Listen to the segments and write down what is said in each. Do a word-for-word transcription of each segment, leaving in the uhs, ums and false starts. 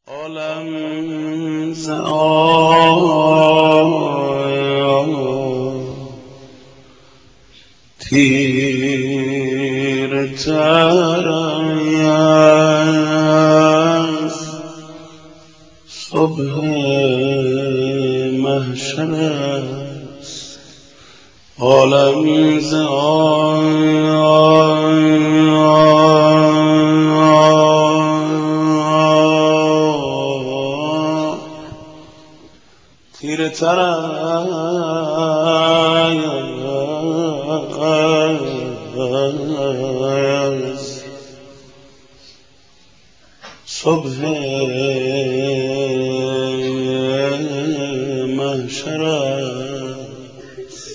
عالم ز آه تیره تر از صبح محشر است. عالم ز آه تیره تر از صبح محشر است.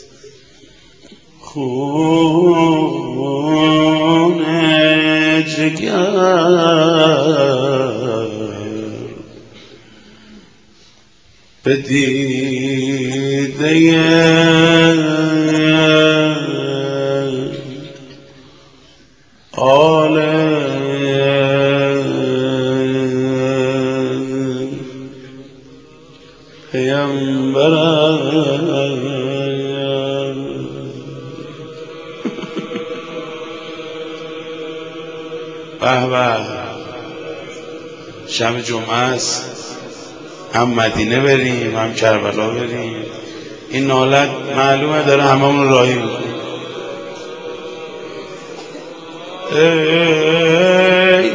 خون جگر به دیده آل پیامبر به به شب جمعه است، هم مدینه بریم هم کربلا بریم. این نالت معلومه داره هممون راهی میکنه. ای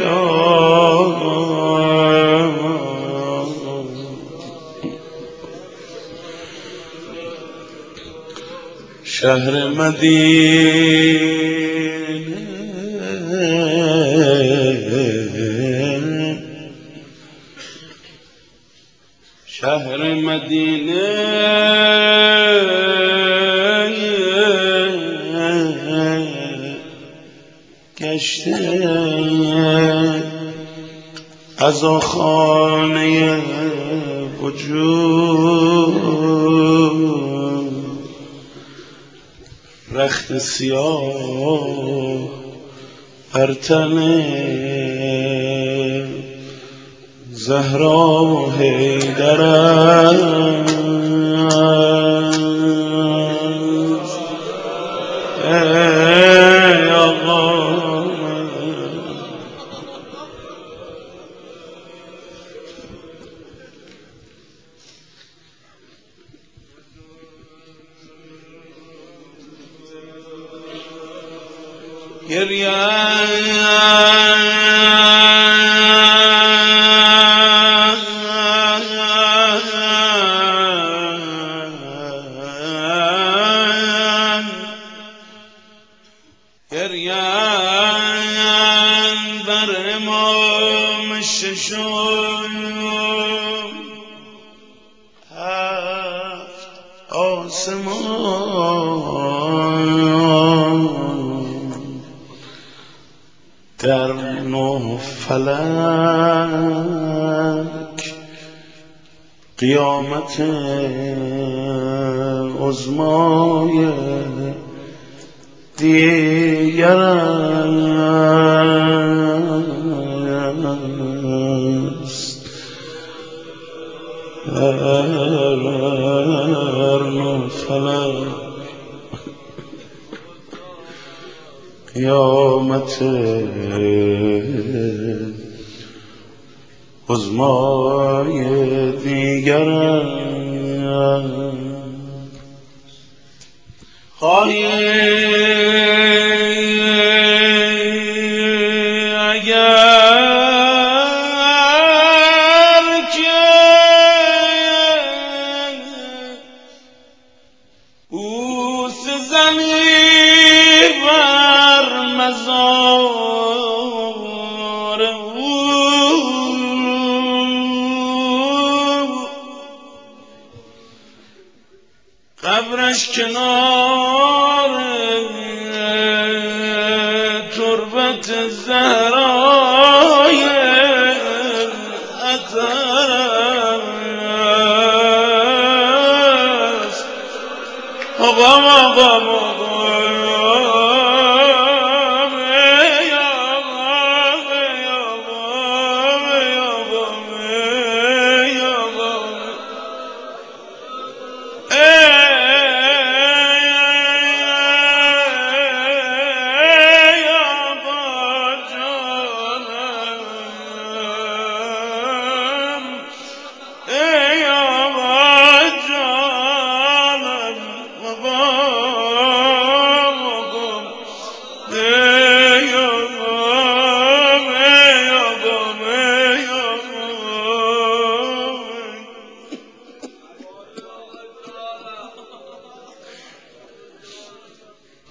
شهر مدینه شهر مدینه گشته از خانه وجود، رخت سیاه بر تن زهرا و حیدر است. ای آقا گریه گریه‌اند بر امام ششم، هفت آسمان در نه فلک قیامت عظمای دیگر است. هر نه فلک قیامت عظمای دیگر است. خواهی اگر که بوس زنی بر مزار او، قبرش کنار تربت زهرای اطهر است. مقام مقام مقام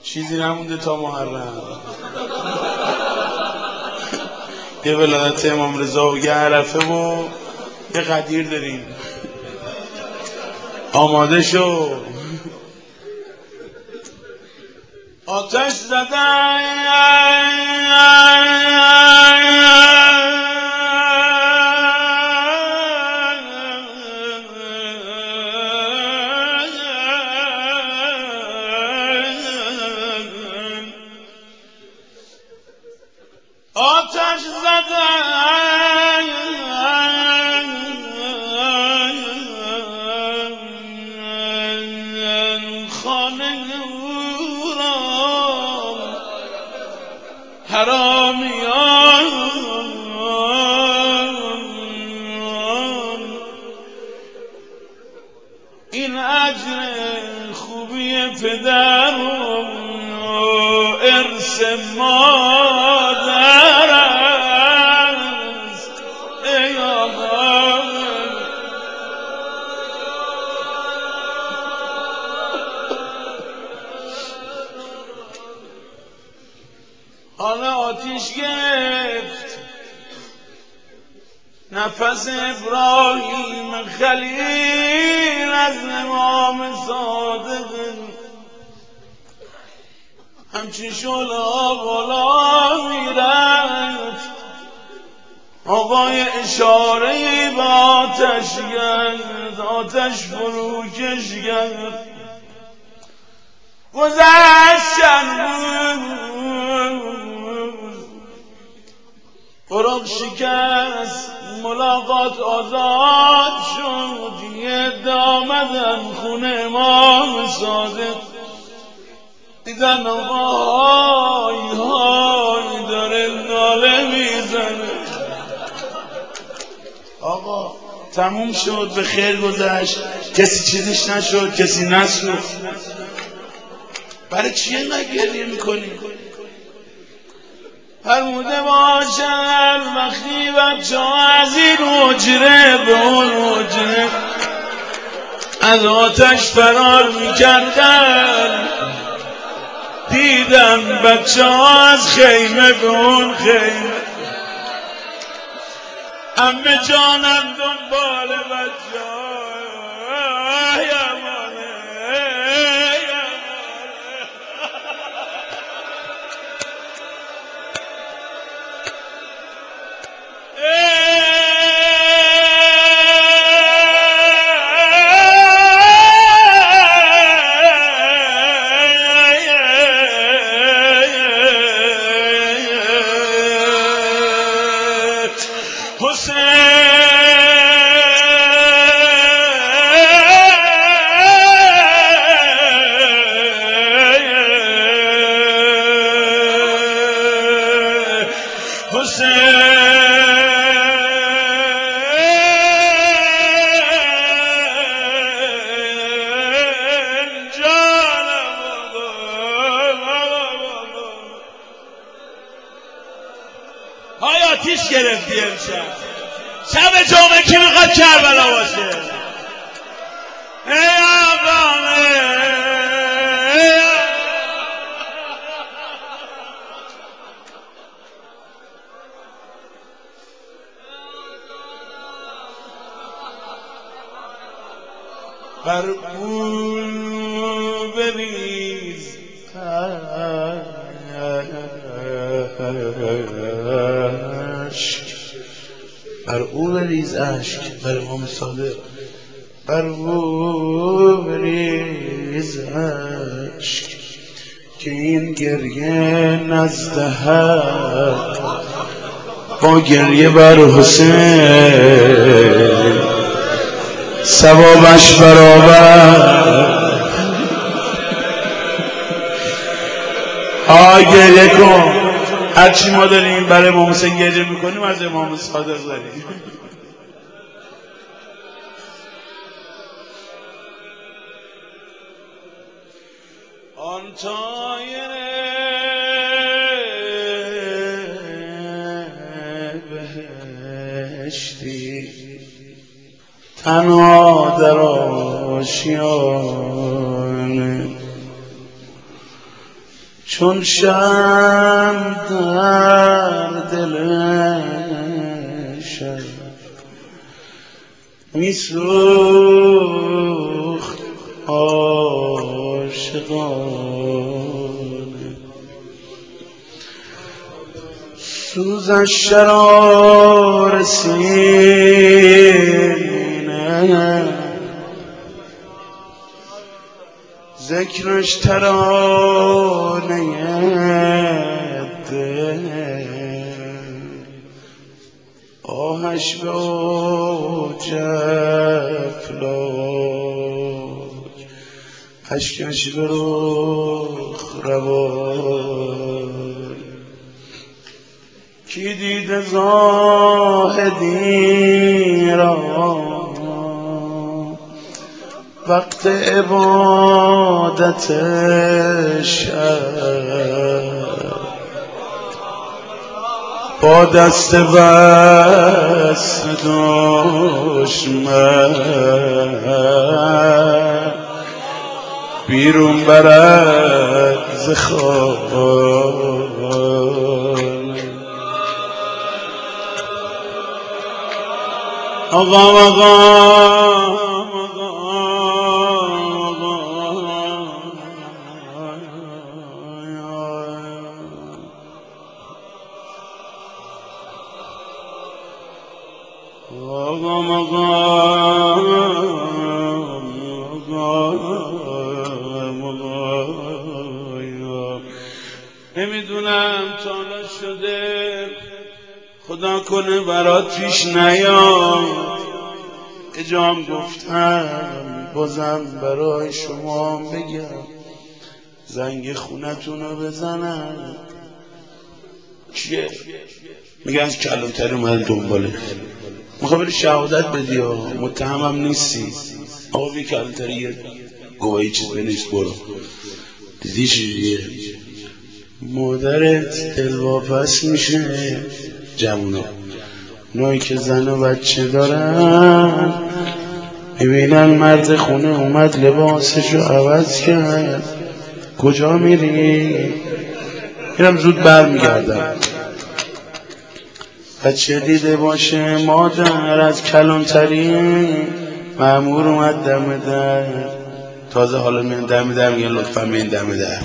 چیزی نمونده تا محرم. یه ولادت امام رضا و یه عرفه و یه قدیر داریم. آماده شو. آتش زدن آتش زدن خانه را حرامیان این اجر خوبی پدر و ارث مادر است. ای آقا حالا آتیش گرفت نفس ابراهیم خلیل از امام صادق، همچین شعله ها بالا میرفت. آقای اشاره به آتش کرد، آتش فروکش کرد. گذشت چند روز، فراق شکست، ملاقات آزاد شد. یه عده آمدن خونه امام صادق، دیدن آقا های های داره ناله میزنه. آقا تموم شد، به خیر گذشت، کسی چیزیش نشد، کسی نسوخت. برای چی اینقدر گریه میکنی؟ فرموده باشن وقتی بچه ها از این حجره به اون حجره از آتش فرار میکردن، دیدم بچه ها از خیمه به اون خیمه. عمه جانم دنبال بچه ها یمانه های آتیش گرفتی امشب. شب جمعه کی میخواد کربلا باشه؟ ای آقامه بر او بریز اشک، بر او بریز اشک، بر امام صادق بر او بریز اشک، که این گریه نزد حق با گریه بر حسین ثوابش برابر. آی گریه کن، هرچی ما داریم برای امام حسین گریه میکنیم از امام صادق داریم. آن طایر بهشتی تنها در آشیانه چون شمع در دل شب میسوخت عاشقانه، سوزش شرار سینه، ذکرش ترانه دل، آهش به اوج افلاک، اشکش به رخ روان. کی دیده زاهدی را وقت عبادت شب، با دست بست دشمن بیرون برد ز خانه. آقا آقا مقام مقام نمیدونم تا حالا شده خدا کنه برات پیش نیاد، اجام گفتم بازم برای شما بگم، زنگ خونتون رو بزنم. چیه؟ میگه از کلانتری من دنباله، میخواه بری شهادت بدی ها، متهمم نیستی. آقا بی کلانتری یه گواهی چیز بنویس برو. دیدی چیزیه؟ مادرت دلواپس میشه. جوونا اونایی که زن و بچه دارن میبینن مرد خونه اومد لباسشو عوض کرد، کجا میری؟ میرم زود بر میگردم. بچه دیده باشه مادر از کلانتری مأمور اومد دم در، تازه حالا میان دم در میگن لطفا میان دم در.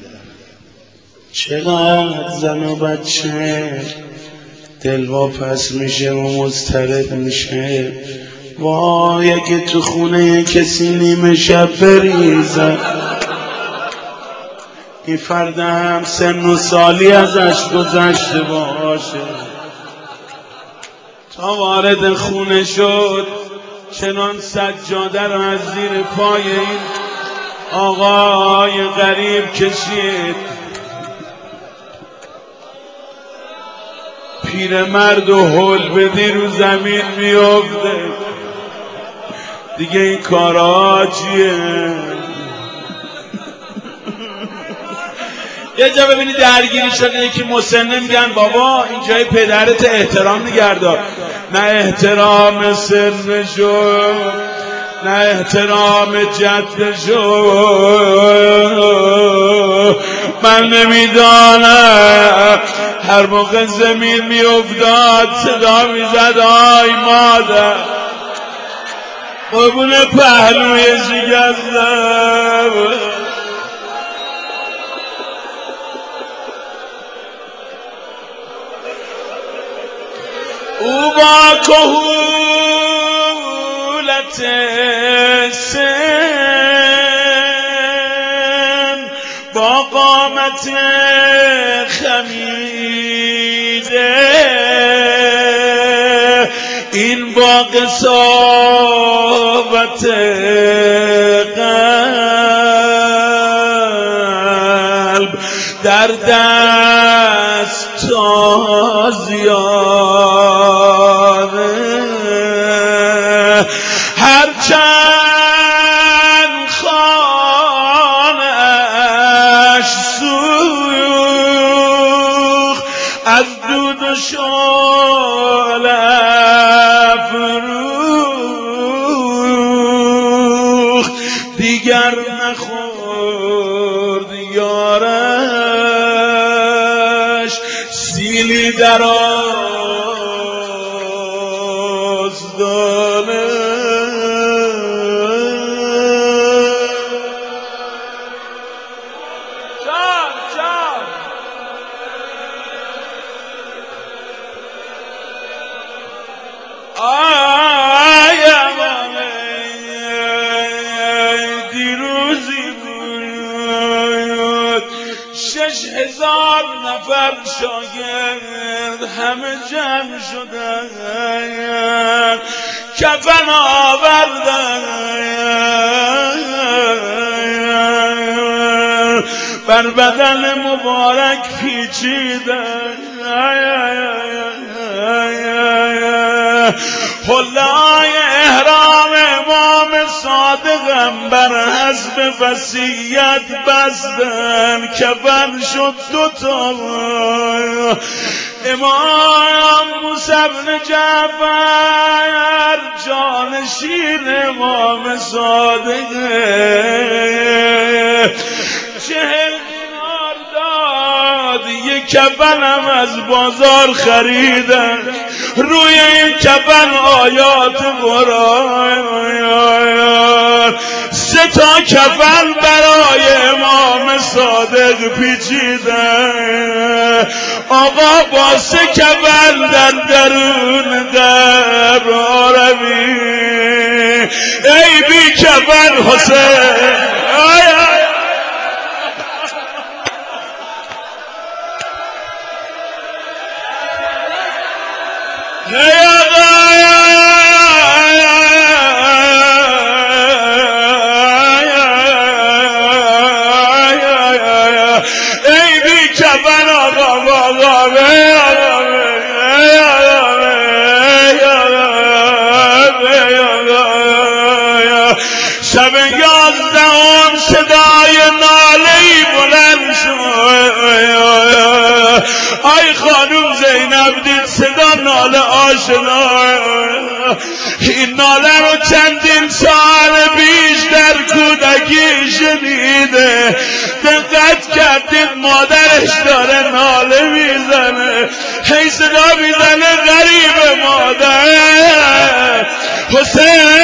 چقدر زن و بچه دلواپس میشه و مضطرب میشه. وای اگه تو خونه کسی نیمه شب بریزه، این فردم سن و سالی ازش گذشته باشه، تا وارد خونه شد چنان سجاده رو از زیر پای این آقای غریب کشید. پیرمرد و هول بدی رو زمین میافته. دیگه این کارا چیه؟ یه جا ببینی درگیری شده یکی مسنه میگن بابا این جای پدرت احترام نگهدار. نه احترام سنشو نه احترام جدشو، من نمیدانم. هر موقع زمین میافتاد صدا میزد آی مادر، قربون پهلوی شکستم. او با کهولت سن، با قامت خمیده، این با قساوت قلب در دست تازیانه، هرچند خانه‌اش سوخت از دود و شعله افروخت، دیگر نخورد یارم یرازدانه جان جان آی دیروزی بود شش هزار نفر شاگرد همه جمع شدن کفن آوردن بر بدن مبارک پیچیدن حلای احرام امام صادقم بر حسب وصیت بستن کفن شد دوتا امام موسی بن جعفر جانشین امام صادقه چهل دینار داد یک کفنم از بازار خریدن روی این کفن آیات قرآن سه تا کفن برای امام صادق پیچیدن آقا با سه کفن در درون قبر آرمی ای بی کفن حسین آی آی ای بی کفن آقا آقا شب یازدهم صدای ناله‌ای بلند شد آی خانوم زینب دید صدا ناله آشنا این ناله رو چندین سال پیش در کودکی شنیده دقت کردید مادرش داره ناله میزنه هی صدا میزنه غریب مادر حسین